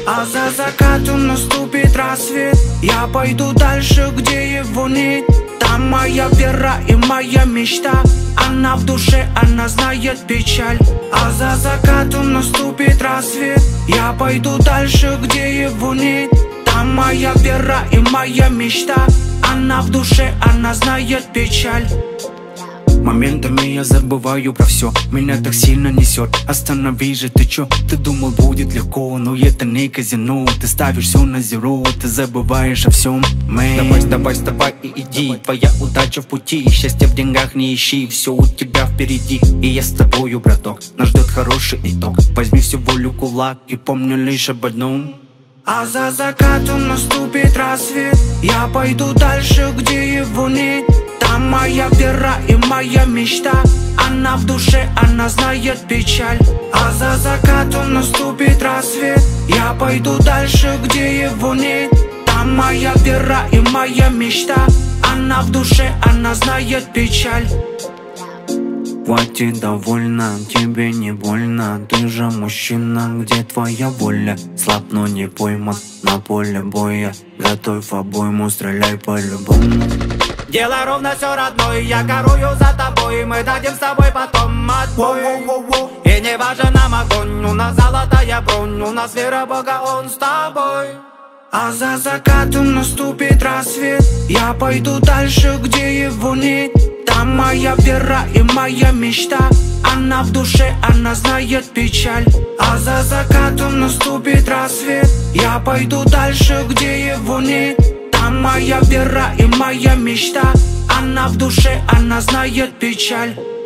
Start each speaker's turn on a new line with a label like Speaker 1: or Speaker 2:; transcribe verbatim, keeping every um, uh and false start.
Speaker 1: А за закатом наступит рассвет. Я пойду дальше, где его нет. Там моя вера и моя мечта. Она в душе, она знает печаль. А за закатом наступит рассвет. Я пойду дальше, где его нет. Там моя вера и моя мечта. Она в душе, она знает печаль.
Speaker 2: Моментами я забываю про все, меня так сильно несет. Останови же, ты чё? Ты думал будет легко, но это не казино. Ты ставишь все на зеро, ты забываешь о всем. Давай, давай, вставай и иди. Твоя удача в пути, счастье в деньгах не ищи. Все у тебя впереди, и я с тобою, браток. Нас ждет хороший итог. Возьми всю волю в кулак и помни лишь об одном.
Speaker 1: А за закатом наступит рассвет. Я пойду дальше, где его нет. Там моя вера и моя мечта. Она в душе, она знает печаль. А за закатом наступит рассвет. Я пойду дальше, где его нет. Там моя вера и моя мечта. Она в душе, она знает печаль.
Speaker 2: Хватит, довольно, тебе не больно. Ты же мужчина, где твоя воля? Слаб, но не пойман на поле боя. Готовь обойму, стреляй по-любому.
Speaker 1: Дело ровно все родной, я горую за тобой. Мы дадим с тобой потом отбой. И не важен нам огонь, у нас золотая бронь. У нас вера Бога, Он с тобой. А за закатом наступит рассвет. Я пойду дальше, где его нет. Там моя вера и моя мечта. Она в душе, она знает печаль. А за закатом наступит рассвет. Я пойду дальше, где его нет. Там моя вера и моя мечта. Она в душе, она знает печаль.